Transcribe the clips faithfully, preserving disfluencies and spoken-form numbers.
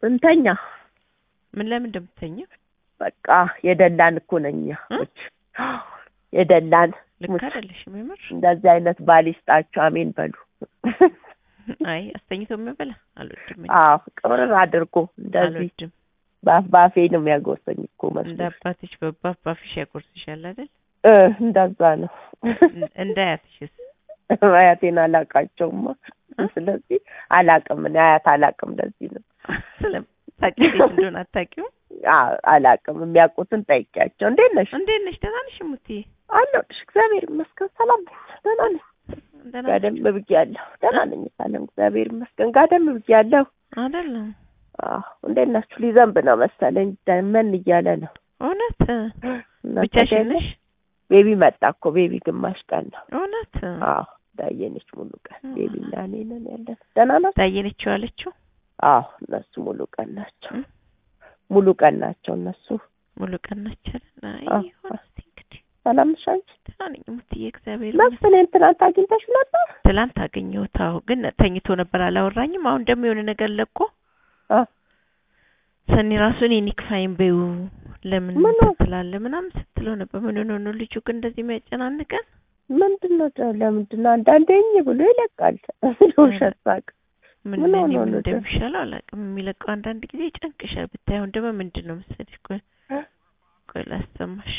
እንተኛ ምን ለምን እንደምትተኛ በቃ የደላን እኮ ነኝ እቺ የደላን ልክ አይደለሽም የምር እንደዚህ አይነት ባሊስጣችሁ አሜን በሉ አይ አስተኝቶ መበላ አልወድም አዎ ቅብር አድርጎ እንደዚህ ባፍ ባፌ ነው የሚያጎርሰኝ እኮ ማለት እንዳባትሽ በባፍ ባፍሽ ያጎርስሻል አይደል እ እንደዛ ነው እንዳያትሽስ አያቴን አላቃቸውማ ስለዚህ አላቅም እኔ አያት አላቅም እንደዚህ ነው ስለም ታቂሽ እንደሆነ አታቂው አላቅም የሚያውቁትን ጠይቂያቸው እንዴት ነሽ እንዴት ነሽ ደህና ነሽ ሙቲ አለሁልሽ እግዚአብሔር ይመስገን ሰላም ነኝ ደህና ነኝ ጋደም ብያለሁ ደህና ነኝ ሰላም እግዚአብሔር ይመስገን ጋደም ብያለሁ አይደለም አዎ እንዴት ናችሁ ሊዘንብ ነው መሰለኝ ደመን እያለ ነው እውነት ብቻሽን ነሽ ቤቢ መጣ እኮ ቤቢ ግማሽ ቀን ነው እውነት አዎ ዳየነች ሙሉ ቀን ቤቢ እና እኔ ነን ያለን ደህና ናት ዳየነች ያለችው አዎ እነሱ ሙሉ ቀን ናቸው ሙሉ ቀን ናቸው እነሱ ሙሉ ቀን ናቸው አይ ሆነስ እንግዲህ ሰላም ነሽ አንቺ ደህና ነኝ ሙትዬ እግዚአብሔር መስፍኔን ትናንት አግኝተሽ ነበር ትናንት አገኘሁት አዎ ግን ተኝቶ ነበር አላወራኝም አሁን ደግሞ የሆነ ነገር ለቆ አ ሰኒ ራሱን ይኒክፋይን በዩ ለምን ትላለህ ምናምን ስትለው ነበር ምን ሆነ ነው ልጁ ግን እንደዚህ የሚያጨናንቀን ምንድነው ለምንድነው አንዳንዴኝ ብሎ ይለቃል ስለውሸታቅ ምን ነው እንደምሻለው አላውቅም የሚለቀው አንዳንድ ጊዜ ጨንቅሻል ብታየው እንደማ ምንድነው መሰለሽ ቆይ ቆይ ላስተማሽ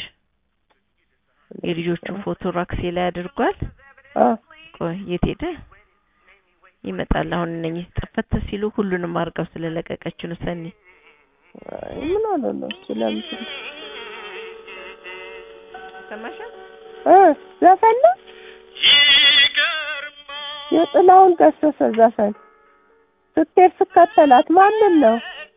የልጆቹ ፎቶ ራክሴ ላይ አድርጓል አ ቆይ የት ሄደ ይመጣል አሁን እነኚህ ጠፈተ ሲሉ ሁሉንም አርጋው ስለለቀቀችው ነው ሰኒ ምን ሆነ ነው ስለምን ሰማሽ እ ዘፈን የጥላውን ገሰሰ ዘፈን ስትሄድ ስከተላት ማንን ነው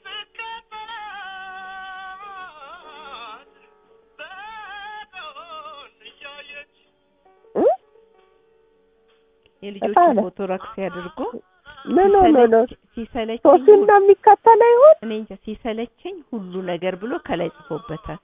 የልጆቹ ፎቶ ራክስ ያድርጎ ምን ሆነ ነው ሲሰለች ሶስና የሚከተለው ይሁን እኔ እንጃ ሲሰለችኝ ሁሉ ነገር ብሎ ከላይ ጽፎበታል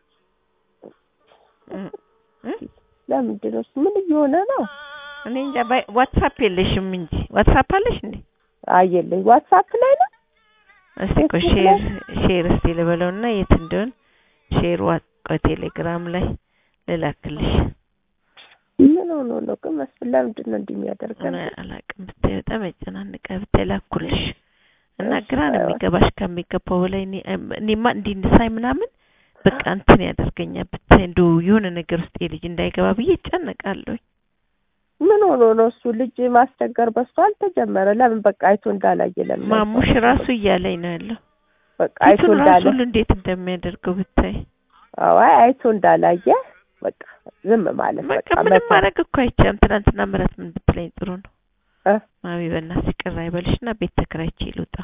ለምንድን ነው ምን እየሆነ ነው እኔ እንጃ ዋትስአፕ የለሽም እንጂ ዋትስአፕ አለሽ እንዴ አየለኝ ዋትስአፕ ላይ ነው እስቲ ሼር ሼር እስቲ ልበለውና የት እንደሆነ ሼር ዋት ቴሌግራም ላይ ልላክልሽ ምን ሆነ ነው ግን መስፍን ለምንድን ነው እንደሚያደርገው አላውቅም ብታይ በጣም ያጨናንቀ ብታይ ላኩልሽ እና ግራ ነው የሚገባሽ ከሚገባው በላይ እኔማ እንዲንሳይ ምናምን በቃ እንትን ያደርገኛል ብታይ እንደው የሆነ ነገር ውስጥ ልጅ እንዳይገባ ብዬ ጨነቃለሁ ምን ሆኖ ነው እሱ ልጅ ማስቸገር በሱ አልተጀመረ ለምን በቃ አይቶ እንዳላየ ለምን ማሙሽ ራሱ እያለኝ ነው ያለው በቃ አይቶ እንዳላየ ሁሉ እንዴት እንደሚያደርገው ብታይ አዎ አይቶ እንዳላየ በቃ ዝም ማለት በቃ ምን ማድረግ እኮ አይቻልም ትናንትና ምረት ምን ብትለኝ ጥሩ ነው እ ማሚ በእናትሽ ቅር አይበልሽና ቤት ተከራይቼ ልውጣ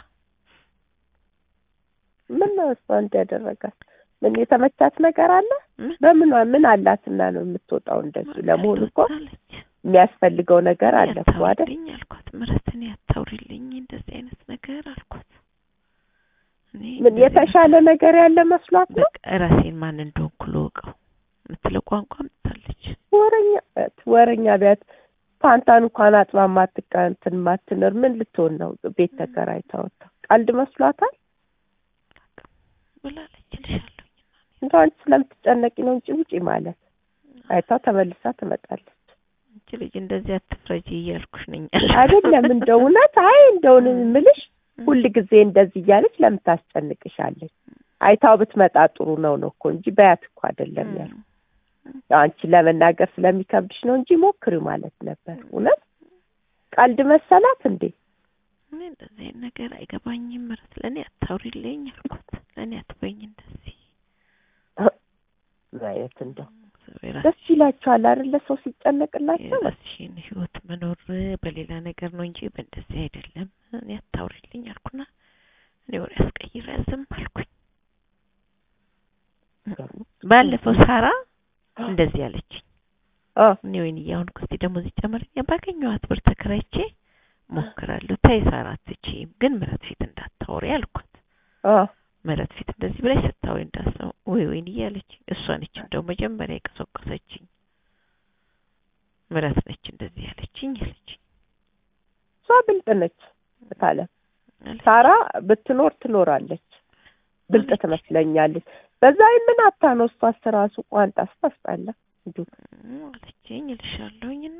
ምን ነው እሷ እንዲያደረጋት ምን የተመቻት ነገር አለ በምን ምን አላትና ነው የምትወጣው እንደዚህ ለሞሉ እኮ የሚያስፈልገው ነገር አለ እኮ አይደል አልኳት ምረትን ያታውሪልኝ እንደዚህ አይነት ነገር አልኳት እኔ ምን የተሻለ ነገር ያለ መስሏት ነው በቃ ራሴን ማን እንደሆንኩ ልወቀው ምትለው ቋንቋ ምታለች ወረኛ ወረኛ ቢያት ፓንታን እንኳን አጥባ ማትቀንትን ማትነር ምን ልትሆን ነው ቤት ተከራይታው ቀልድ መስሏታል ብላለች ልሻለሁ እንኳን ስለምትጨነቂ ነው እንጂ ውጪ ማለት አይታ ተመልሳ ትመጣለች እንጂ ልጅ እንደዚህ አትፍረጂ እያልኩሽ ነኝ አይደለም እንደው እውነት አይ እንደው ምልሽ ሁሉ ጊዜ እንደዚህ እያለች ለምን ታስጨንቅሻለች አይታው ብትመጣ ጥሩ ነው ነው እኮ እንጂ በያት እኮ አይደለም ያለው አንቺ ለመናገር ስለሚከብድሽ ነው እንጂ ሞክሪው ማለት ነበር እውነት ቀልድ መሰላት እንዴ ምን እንደዚህ ነገር አይገባኝም ማለት ለኔ አታውሪልኝ አልኳት ለኔ አትበይኝ እንደዚህ ማለት እንደው ደስ ይላችኋል አይደል ሰው ሲጨነቅላችሁ እሺን ህይወት መኖር በሌላ ነገር ነው እንጂ በእንደዚህ አይደለም እኔ አታውሪልኝ አልኩና እኔ ወሬ አስቀይሬ ዝም አልኩኝ ባለፈው ሳራ እንደዚህ አለች አ እኔ ወይን ያውን ኩስቲ ደሞዝ ይጨመርኛ ባገኘዋት ብር ተከራይቼ ሞክራለሁ ታይ ሳራ አትችይም ግን ምረት ፊት እንዳታወሪ አልኳት አ ምረት ፊት እንደዚህ ብለሽ ስታወሪ እንዳሰው ወይ ወይን ያለች እሷ ነች እንደው መጀመሪያ የቀሰቀሰችኝ ምረት ነች እንደዚህ ያለችኝ አለች እሷ ብልጥ ነች ታለ ሳራ ብትኖር ትኖራለች ብልጥ ትመስለኛለች በዛ ምን አታነው እሷ ራሱ ቋንጣ አስታስጣለ እንዴ አለችኝ ልሻለሁኝና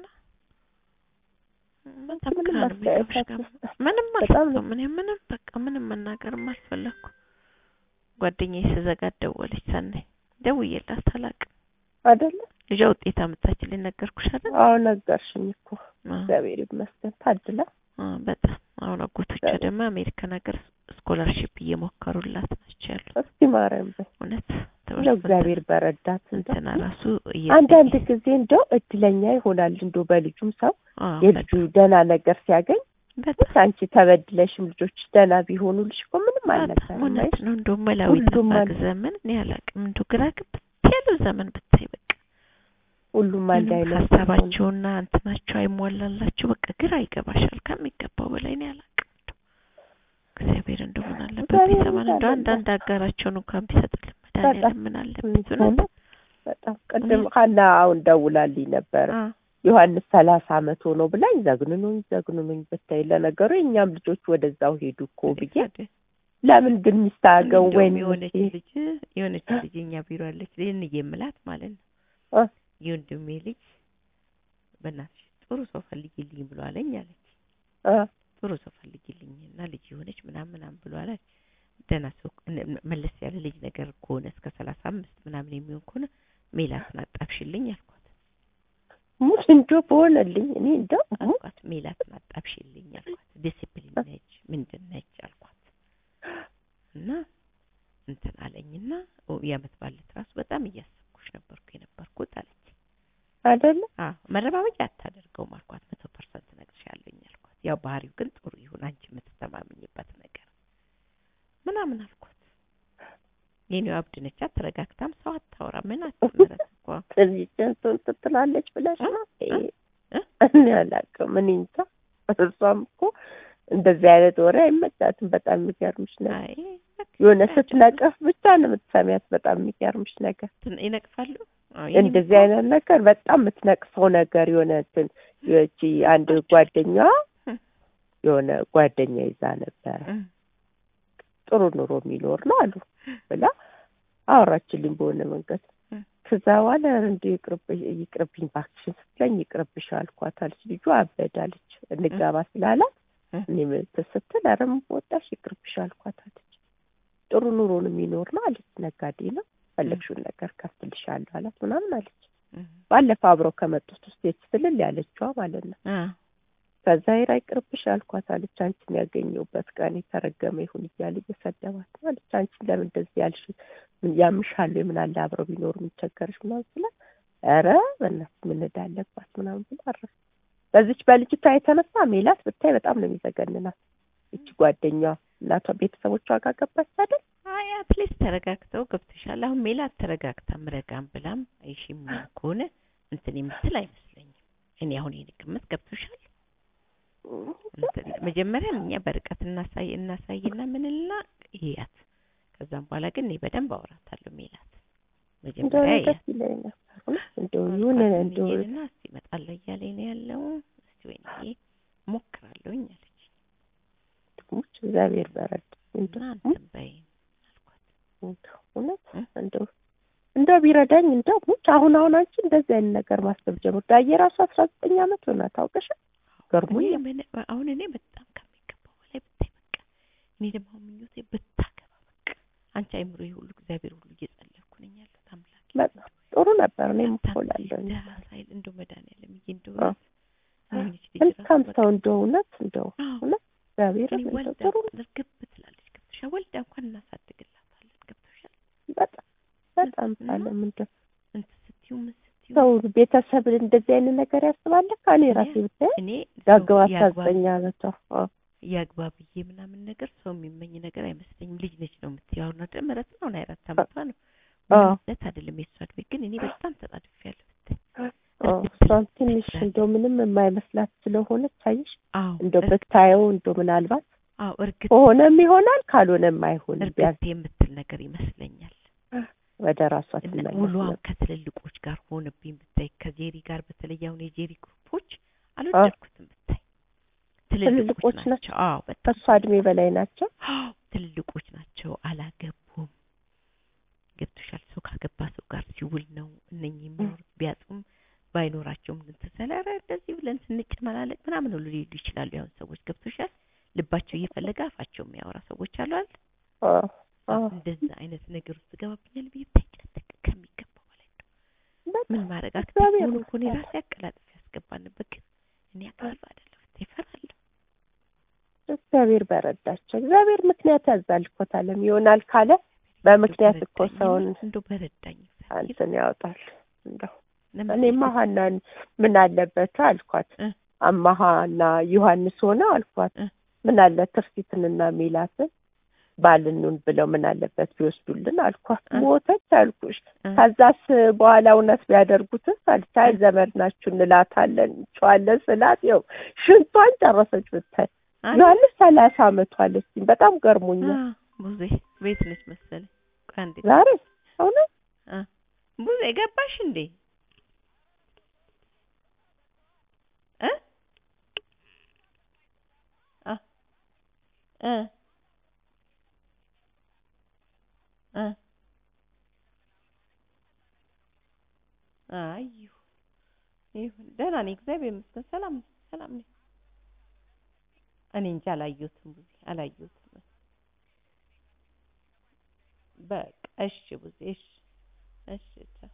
ምንም አልፈለኩም ምንም ምንም በቃ ምንም መናገርም አልፈለኩም ጓደኛዬ ስዘጋት ደወለች ሰናይ ደውዬላት አላውቅም አይደለ ልጅ ውጤት አመጣችልኝ ነገርኩሽ አይደል አዎ ነገርሽኝ እኮ እግዚአብሔር ይመስገን ታድላ በጣም አሁን አጎቶቿ ደግሞ አሜሪካን ሀገር ስኮላርሺፕ እየሞከሩላት ናቸው ያሉት እስቲ ማረም እውነት እግዚአብሔር በረዳት እንትና ራሱ አንዳንድ ጊዜ እንደው እድለኛ ይሆናል እንደው በልጁም ሰው የልጁ ደና ነገር ሲያገኝ በጣም አንቺ ተበድለሽም ልጆች ደና ቢሆኑልሽ እኮ ምንም አልነበረም ማለት ነው እንደው መላዊ ተባግ ዘመን እኔ አላቅም እንደው ግራ ግብት ያለው ዘመን ብታይ በቃ ሁሉም አንድ አይነት ሀሳባቸውና እንትናቸው አይሟላላቸው በቃ ግራ ይገባሻል ከሚገባው በላይ እኔ አላቅም እግዚአብሔር እንደው ምን አለበት ይሰማን እንደው አንዳንድ አጋራቸው ነው እንኳን ቢሰጥልን መድኃኒዓለም ምን አለበት ነው በጣም ቀደም ካላ አሁን ደውላልኝ ነበር ዮሐንስ ሰላሳ አመት ሆኖ ብላኝ ዘግኑኝ ዘግኑኝ በታይ ለነገሩ እኛም ልጆች ወደዛው ሄዱ እኮ ብዬ ለምን ግን ሚስታገው ወይ የሆነች ልጅ የሆነች ልጅኛ ቢሮ አለች ለእንዬ የምላት ማለት ነው ይወንድሜ ልጅ በእናትሽ ጥሩ ሰው ፈልጊልኝ ብሎ አለኝ አለች ጥሩ ሰው ፈልጊልኝና ልጅ የሆነች ምናምን ምናምን ብሎ አለች ደና ሰው መለስ ያለ ልጅ ነገር ከሆነ እስከ ሰላሳ አምስት ምናምን የሚሆን ከሆነ ሜላትን አጣብሽልኝ አልኳት ሙት እንደው በሆነልኝ እኔ እንደው አልኳት ሜላትን አጣብሽልኝ አልኳት ዲሲፕሊን ነች ምንድን ነች አልኳት እና እንትን አለኝና ያመት ባለት ራሱ በጣም እያሰብኩሽ ነበርኩ የነበርኩት አለች አይደለ አዎ መረባበቅ አታደርገውም አልኳት መቶ ፐርሰንት ነግርሻለሁኝ አልኳት ያው ባህሪው ግን ጥሩ ይሁን አንቺ የምትተማመኝበት ነገር ምናምን አልኳት የኔው አብድ ነች አትረጋግታም ሰው አታወራ ምን አትመረጥ እኮ ስለዚህ ጀንቶን ትጥላለች ብለሽ ነው እኔ አላውቅም ምን እንጃ እሷም እኮ እንደዚህ አይነት ወሬ አይመጣትም በጣም የሚገርምሽ ነው አይ የሆነ ስትነቀፍ ብቻ ነው የምትሰሚያት በጣም የሚገርምሽ ነገር ይነቅፋሉ እንደዚህ አይነት ነገር በጣም የምትነቅፈው ነገር የሆነ እንትን እቺ አንድ ጓደኛዋ የሆነ ጓደኛ ይዛ ነበር ጥሩ ኑሮ የሚኖር ነው አሉ ብላ አወራችልኝ በሆነ መንገድ ከዛዋለ እንደ ይቅርብኝ ይቅርብኝ ባክሽን ስትለኝ ይቅርብሽ አልኳት አለች ልጁ አበዳለች እንጋባ ስላላት እኔም ተሰጥተን አረም ወጣሽ ይቅርብሽ አልኳት አለች ጥሩ ኑሮ ነው የሚኖር ነው አለች ነጋዴ ነው ፈለግሽውን ነገር ከፍልሻለሁ አላት ምናምን አለች ባለፈው አብረው ከመጡት ውስጥ የትልል ያለችዋ ማለት ነው ከዛ ይቅርብሽ አልኳት አለች አንቺን ያገኘውበት ቀን የተረገመ ይሁን ይያል እየሰደባት አለች አንቺ ለምን እንደዚህ ያልሽ ምን ያምሻል ምን አለ አብረው ቢኖር ምን ቸገርሽ ምናምን ስለ አረ በእናትሽ ምን እንዳለባት ምናምን ብላ አረፈ በዚች በልጅቷ የተነሳ ሜላት ብታይ በጣም ነው የሚዘገንናት እቺ ጓደኛዋ እናቷ ቤተሰቦቿ ጋር ገባች አይደል አይ አትሊስት ተረጋግተው ገብተሻል አሁን ሜላት ተረጋግታ ምረጋም ብላም አይሽም ከሆነ እንትን የምትል አይመስለኝም እኔ አሁን ይንቅምት ገብተሻል መጀመሪያ እኛ በርቀት እናሳይ እናሳይና ምንልና ይያት ከዛም በኋላ ግን እኔ በደንብ አወራታለሁ ሜላት መጀመሪያ ይያት እንደው ይሁን እንደው እና እስቲ መጣለሁ እያለኝ ነው ያለው እስቲ ወይኔ ሞክራለሁኝ አለች ትሙች እግዚአብሔር በረድ እንደው አንተበይ አልኳት እውነት እንደው እንደው ቢረዳኝ እንደው ሙች አሁን አሁን አንቺ እንደዚህ አይነት ነገር ማሰብ ጀምር ዳዬ ራሱ አስራ ዘጠኝ አመት ሆና ታውቀሻል ገርሞኝ አሁን እኔ በጣም ከሚገባው በላይ ብታይ በቃ እኔ ደግሞ ምኞቴ ብታገባ በቃ አንቺ አይምሮ ይሁሉ እግዚአብሔር ሁሉ እየጸለይኩ ነኝ ያለው ታምላክ በጣም ጥሩ ነበር እኔም ቆላለሁ ሳይል እንደው መድኃኒዓለም እንደው እንካም ሰው እንደው እውነት እንደው እውነት እግዚአብሔር ጥሩ ልግብ ትላለች ገብተሻ ወልዳ እንኳን እናሳድግላታለን ገብተሻል በጣም በጣም ታለም እንደው እንት ስትዩ ምን ሰው ቤተሰብ እንደዚህ አይነት ነገር ያስባል ካኔ ራሴ ብታይ እኔ ዳግባ አሳዘኛ አለታ ያግባብዬ ምናምን ነገር ሰው የሚመኝ ነገር አይመስለኝም ልጅ ነች ነው የምትያው ነው ደምረት ነው ናይ አራት አመቷ ነው ማለት አይደለም የሷት ግን እኔ በጣም ተጣድፌያለሁ ብታይ ትንሽ እንደው ምንም የማይመስላት ስለሆነ ታይሽ እንደው በታየው እንደው ምናልባት አው እርግጥ ሆነም ይሆናል ካልሆነም አይሆንም እርግጥ የምትል ነገር ይመስለኛል ወደ ራሷ ትመለስ ሙሉዋን ከትልልቆች ጋር ሆነብኝ ብታይ ከጄሪ ጋር በተለይ አሁን የጄሪ ግሩፖች አልወደድኩትም ብታይ ትልልቆች ናቸው። አዎ በጣም ከሷ እድሜ በላይ ናቸው። አዎ ትልልቆች ናቸው። አላገቡም። ገብቶሻል። ሰው ካገባ ሰው ጋር ሲውል ነው እነኚህ የሚኖሩት። ቢያጡም ባይኖራቸውም ግን ተሰላራ እንደዚህ ብለን ስንጨመላለቅ ምናምን ሁሉ ሊሄዱ ይችላሉ። ያው ሰዎች ገብቶሻል። ልባቸው እየፈለገ አፋቸው የሚያወራ ሰዎች አሉ አይደል? አዎ አዎ እንደዛ አይነት ነገር ውስጥ ገባብኛል ብዬ ተጨነቅ ከሚገባው በላይ ነው። ምን ማድረግ አክቲቭ ሆኖ እኮ ነው ራስ ያቀላጥፍ ያስገባንበት። ግን እኔ አቀላጥፍ አይደለም ይፈራል። እግዚአብሔር በረዳቸው። እግዚአብሔር ምክንያት ያዛል እኮ ታለም ይሆናል ካለ በምክንያት እኮ ሰውን እንደው በረዳኝ አንተን ያወጣል። እንደው እኔማ ሀናን ምን አለበት አልኳት። አማሃና ዮሐንስ ሆነ አልኳት። ምን አለ ትርሲትንና ሜላትን ባልኑን ብለው ምን አለበት ቢወስዱልን አልኳት። ሞተች አልኩሽ። ከዛስ በኋላ እውነት ቢያደርጉት አልቻይ ዘመድ ናችሁ እንላታለን ጫዋለን ስላት ይው ሽንቷን ጨረሰች ብታይ ዮሐንስ ሰላሳ አመቷ አለችኝ። በጣም ገርሞኛል። ቡዜ ቤት ነች መሰለኝ ቃንዴ ዛሬ አሁን አ ቡዜ ገባሽ እንዴ? እ አ እ እ አይ ይሁን ደህና ነኝ እግዚአብሔር ይመስገን። ሰላም ሰላም ነኝ። እኔ እንጃ አላየሁትም ቡዜ አላየሁትም። በቃ እሺ ቡዜ እሺ እሺ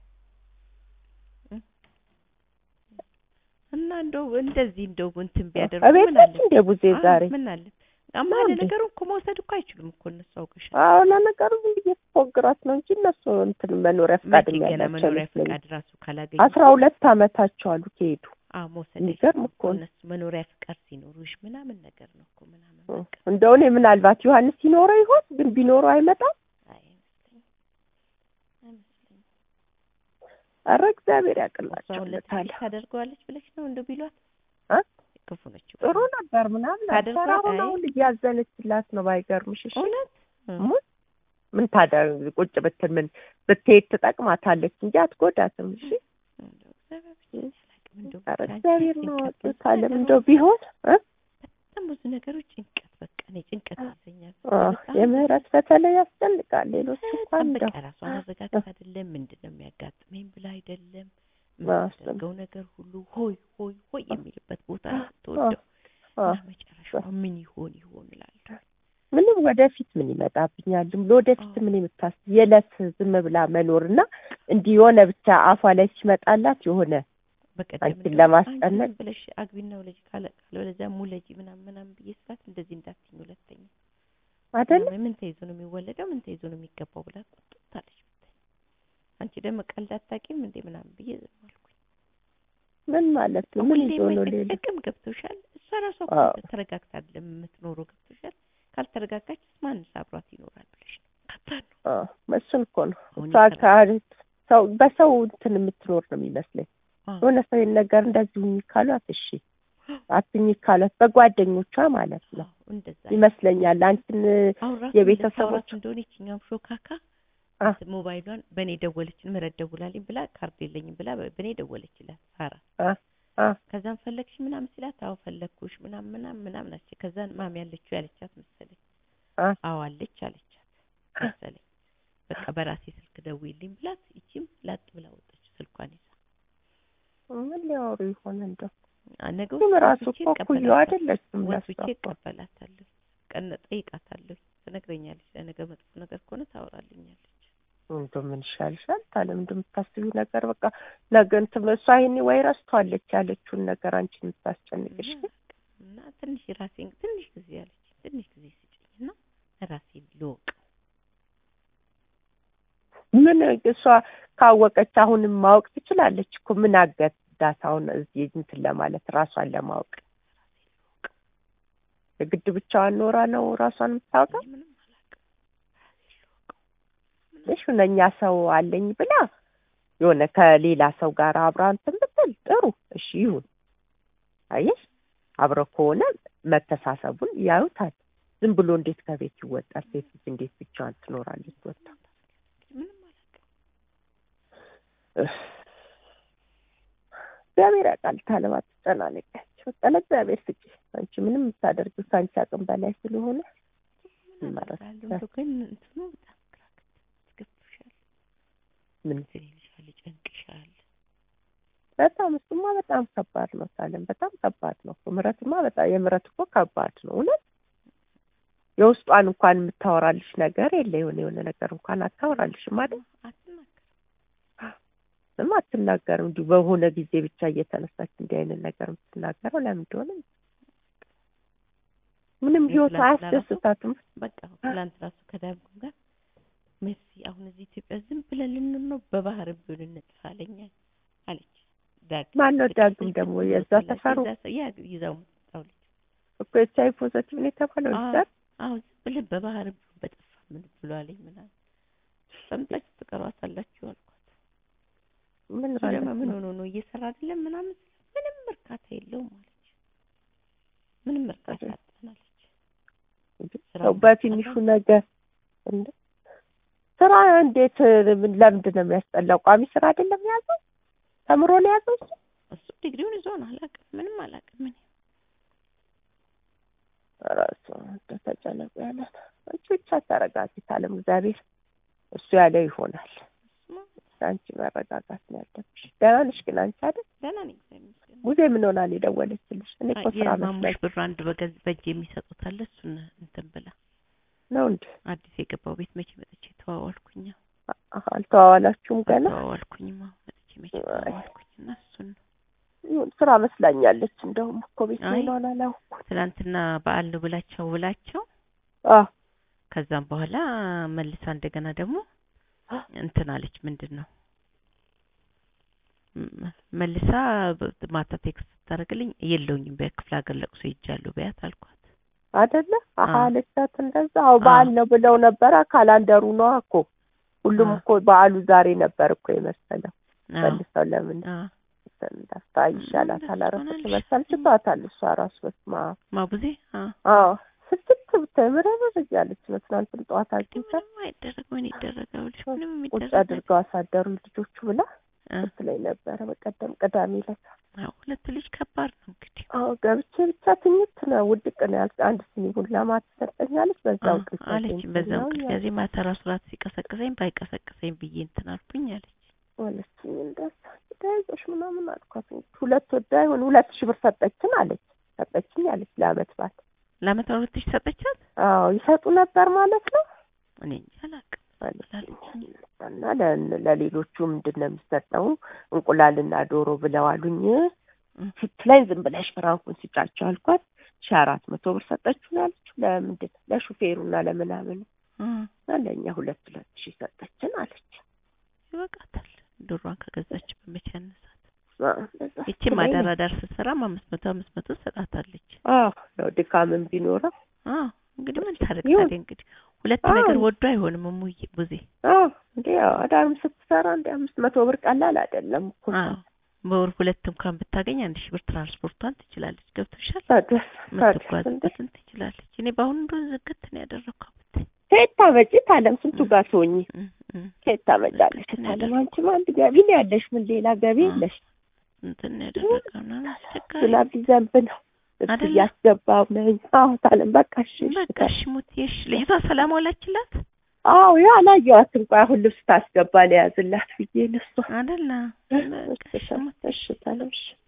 እና እንደው እንደዚህ እንደው እንትን ቢያደርጉ ምን አለ እንደ ቡዜ ዛሬ ምን አለ አማለ ነገሩ እኮ መውሰድ እኮ አይችሉም እኮ እነሱ አውቀሽ። አዎ ለነገሩ እየፎግራት ነው እንጂ እነሱ እንትን መኖሪያ ፈቃድ ያላቸው መኖሪያ ፈቃድ ራሱ ካላገኙ አስራ ሁለት አመታቸው አሉ ከሄዱ። አዎ መውሰድ ይገርም እኮ እነሱ መኖሪያ ፈቃድ ሲኖሩሽ ምናምን ነገር ነው እኮ ምናምን በቃ እንደው እኔ ምናልባት ዮሐንስ ሲኖረው ይሆን ግን ቢኖረው አይመጣም። አረ እግዚአብሔር ያቀላቸው ለታለ ታደርገዋለች ብለሽ ነው እንደው ቢሏት አ ክፉ ነች። ጥሩ ነበር ምናምን አሰራሩን አሁን እያዘነችላት ነው ባይገርምሽ። እሺ ምን ታደርግ ቁጭ ብትል ምን ብትሄድ ትጠቅማታለች እንጂ አትጎዳትም። እሺ አረ እግዚአብሔር ነው ታለም እንደው ቢሆን እ በጣም ብዙ ነገሮች ጭንቀት በቃ ነው ጭንቀት ይዘኛል። የምህረት ፈተና ያስጨንቃል። ሌሎች እንኳን እንደው ራሷን አረጋግጥ አይደለም ምንድነው የሚያጋጥመኝ ብላ አይደለም ማስተገው ነገር ሁሉ ሆይ ሆይ ሆይ የሚልበት ቦታ ተወደው መጨረሻው ምን ይሆን ይሆን እላለሁ። ምንም ወደፊት ምን ይመጣብኛል ለወደፊት ምን የምታስ የለት ዝም ብላ መኖርና እንዲህ የሆነ ብቻ አፏ ላይ ሲመጣላት የሆነ በቀደም ለማስጠነቅ ብለሽ አግቢና ወለጂ ካለ ካለ ወለዛ ሙለጂ ምናምን ምናምን ብዬስላት እንደዚህ እንዳትኝ ሁለተኛ አይደለም ምን ተይዞ ነው የሚወለደው ምን ተይዞ ነው የሚገባው ብላ ቁጥታለች። አንቺ ደግሞ ቀልድ አታውቂም እንዴ ምናምን ብዬ ዝም አልኩኝ። ምን ማለት ነው ምን ይዞ ነው ሌላ ጥቅም ገብቶሻል። እሷ ራሷ ተረጋግታ አይደለም የምትኖረው ገብቶሻል። ካልተረጋጋች ማን ሳብሯት ይኖራል ብለሽ ነው ካታን አዎ መስል እኮ ነው እሷ ሰው በሰው እንትን የምትኖር ነው የሚመስለኝ። ሆነ ሰው ነገር እንደዚህ የሚካሏት እሺ አትኝ ካሏት በጓደኞቿ ማለት ነው እንደዛ ይመስለኛል። አንቺን የቤተሰቦች እንደሆነ ይችኛው ሾካካ ሞባይሏን በኔ ደወለችን ምረት ደውላልኝ ብላ ካርድ የለኝም ብላ በኔ ደወለችላት ሳራ አ ከዛን ፈለክሽ ምናምን ሲላት አው ፈለኩሽ ምናምን ምናምን ምናምን አለች። ከዛን ማሚ ያለችው ያለቻት መሰለኝ አው አለች አለቻት መሰለኝ በቃ በራሴ ስልክ ደውይልኝ ብላት እቺም ላጥ ብላ ወጣች ስልኳን ይዛ ምን ሊያወሩ ይሆን እንደው አነገው ራሱ እኮ ኩዩ አይደለችም ለሷ ቀበላታለሁ ቀን ጠይቃታለሁ ትነግረኛለች ለነገ መጥፎ ነገር ከሆነ ታወራልኛለች። እንደው ምን ይሻልሻል ታለም እንደምታስቢው ነገር በቃ ነገ እንትን እሷ ይሄን ወይ ረስቷለች ያለችውን ነገር አንቺ የምታስጨንቅሽ እና ትንሽ ራሴን ትንሽ ጊዜ ያለች ትንሽ ጊዜ ስጪኝና ራሴን ልወቅ ምን እሷ ካወቀች አሁንም ማወቅ ትችላለች እኮ ምን አገዳት አሁን እዚህ እንትን ለማለት ራሷን ለማወቅ የግድ ብቻዋን ኖራ ነው ራሷን የምታውቀው። እሺ ነኛ ሰው አለኝ ብላ የሆነ ከሌላ ሰው ጋር አብራ እንትን ብትል ጥሩ እሺ ይሁን። አየሽ አብረው ከሆነ መተሳሰቡን ያዩታል። ዝም ብሎ እንዴት ከቤት ይወጣል? ሴት ልጅ እንዴት ብቻዋን ትኖራለች? ወጣ ምንም አላውቅም። እግዚአብሔር ያውቃል። ታለባት ተጨናነቀች። በቃ ለእግዚአብሔር ስጪ። አንቺ ምንም የምታደርጊው ከአንቺ አቅም በላይ ስለሆነ ማለት ነው። ግን እንትኑ በጣም ትገፍሻል። ምን ይልሻል? ይጨንቅሻል። በጣም እሱማ በጣም ከባድ ነው ሳለም፣ በጣም ከባድ ነው። ምረትማ በጣም የምረት እኮ ከባድ ነው እውነት። የውስጧን እንኳን የምታወራልሽ ነገር የለ። የሆነ የሆነ ነገር እንኳን አታወራልሽ ማለት ምንም አትናገርም። እንዲሁ በሆነ ጊዜ ብቻ እየተነሳች እንዲህ አይነት ነገር የምትናገረው ለምን እንደሆነ ምንም ህይወት አያስደስታትም። በቃ ትናንት ራሱ ከዳግም ጋር መሲ አሁን እዚህ ኢትዮጵያ ዝም ብለን ልንኖር ነው በባህር ቢሆን እንጥፋለኛ አለች። ዳግም ማነው ዳግም ደግሞ የዛ ተፈሩ ያ ይዛው መጣው እኮ የቻይ ፖዘቲቭ ነው የተባለው ይዛት አው ዝም ብለን በባህር ቢሆን በጠፋ ምን ብሎ አለኝ ምናምን ሰምታችሁ ትቀሯታላችሁ አልኳት። ምን ማለት ምን ሆኖ ነው እየሰራ አይደለም ምናምን ምንም እርካታ የለውም አለች። ምንም እርካታ አጣናለች። ሰው በትንሹ ነገር እንደ ስራ እንዴት ለምንድን ነው የሚያስጠላው? ቋሚ ስራ አይደለም ያዘው ተምሮ ነው ያዘው እሱ እሱ ዲግሪውን ይዞ ነው አላውቅም ምንም አላውቅም ምን ራሱ ተጨነቀ ያለ አንቺ ብቻ ተረጋጊ ታለም እግዚአብሔር እሱ ያለው ይሆናል። አንቺ መረጋጋት ነው ያለብሽ። ደህና ነሽ ግን አንቺ አይደል? ደህና ነኝ እግዚአብሔር። ሙዜ ምን ሆና ነው የደወለችልሽ? እኔ እኮ ስራ መስለኝ ብር አንድ በገዝ በእጅ የሚሰጡት አለ እሱን እንትን ብላ ነው እንዴ? አዲስ የገባው ቤት መቼ መጥቼ ተዋዋልኩኝ። አሃ አልተዋዋላችሁም ገና? ተዋዋልኩኝ ማ መጥቼ መቼ ተዋዋልኩኝ እና እሱን ስራ መስላኛለች። እንደውም እኮ ቤት ነው አላውኩ። ትናንትና በዓል ነው ብላቸው ብላቸው አ ከዛም በኋላ መልሳ እንደገና ደግሞ እንትን አለች። ምንድነው መልሳ ማታ ቴክስት ታደርግልኝ የለውኝም በክፍለ ሀገር ለቅሶ ይጃለሁ በያት አልኳት አይደለ? አሃ አለቻት እንደዛ። አው በዓል ነው ብለው ነበር። ካላንደሩ ነው እኮ ሁሉም እኮ በዓሉ ዛሬ ነበር እኮ የመሰለው። መልሰው ለምን እንዳስታ ይሻላል አላረፈች መሰልችቷታል። እሷ ራሱ በስማ ማቡዜ አዎ ስትት ተምረረ ያለች ነው። ትናንት ጠዋት አግኝታ አይደረግ ምን ይደረጋል ምንም የሚደረግ ቁጭ አድርገው አሳደሩ ልጆቹ ብላ ስለይ ነበር በቀደም ቅዳሜ ዕለት። አዎ ሁለት ልጅ ከባድ ነው እንግዲህ። አዎ ገብቼ ብቻ ትኝት ነው ውድቅ ነው ያልኩ። አንድ ሲኒ ቡና ማት ሰጠኛለች በዛው ቅጽ አለች በዛው ቅጽ ከዚህ ማታ ራሱ ራት ሲቀሰቅሰኝ ባይቀሰቅሰኝ ብዬ እንትን አልኩኝ አለች። ወለችኝ እንደዛ ታይዞሽ ምናምን አልኳት። ሁለት ወዳይ ሆነ ሁለት ሺህ ብር ሰጠችን አለች። ሰጠችኝ አለች ለአመት በዓል ለአመት በዓል ሁለት ሺህ ሰጠቻት። አዎ ይሰጡ ነበር ማለት ነው። እኔ አላውቅም እና ለሌሎቹ ምንድነው የሚሰጠው እንቁላልና ዶሮ ብለዋሉኝ። ስትላይ ዝም ብለሽ ፍራንኩን ሲጫቸው አልኳት። ሺህ አራት መቶ ብር ሰጠችኝ አለች። ለምንድን ለሹፌሩና ለምናምን ለኛ ሁለት ሁለት ሺህ ሰጠችን አለች። ይበቃታል ዶሮዋን ከገዛች በመቼ ያነሳት። እቺ ማዳራዳር ስትሰራ አምስት መቶ አምስት መቶ ሰጣታለች። አዎ ነው ድካምም ቢኖረው አዎ እንግዲህ ምን ታረጋለች እንግዲህ ሁለት ነገር ወዶ አይሆንም ሙይ ቡዜ። አዎ እንዴ አዳርም ስትሰራ እንደ አምስት መቶ ብር ቀላል አይደለም እኮ። አዎ በወር ሁለት እንኳን ብታገኝ አንድ ሺህ ብር ትራንስፖርቷን ትችላለች። ገብቶሻል? ታደስ ምትጓዝበትን ትችላለች። እኔ ባሁን እንደው ዝግት ነው ያደረኩት። ሴታ በጭት አለም ስንቱ ጋር ሆኚ ሴታ መጣለች ታለም አንቺ አንድ ገቢ ነው ያለሽ ምን ሌላ ገቢ የለሽ። እንትን ያደረጋውና አስቸጋሪ ዝናብ ሊዘንብ ነው እዚህ ያስገባው ነኝ። አዎ ታለም በቃሽ በቃሽ ሙትሽ ልጅቷ ሰላም ዋላችላት። አዎ ያ አላየኋት እንኳን አሁን ልብስ ታስገባ ለያዝላት ብዬ ነሱ አይደለ በቃሽ ሙትሽ ታለምሽ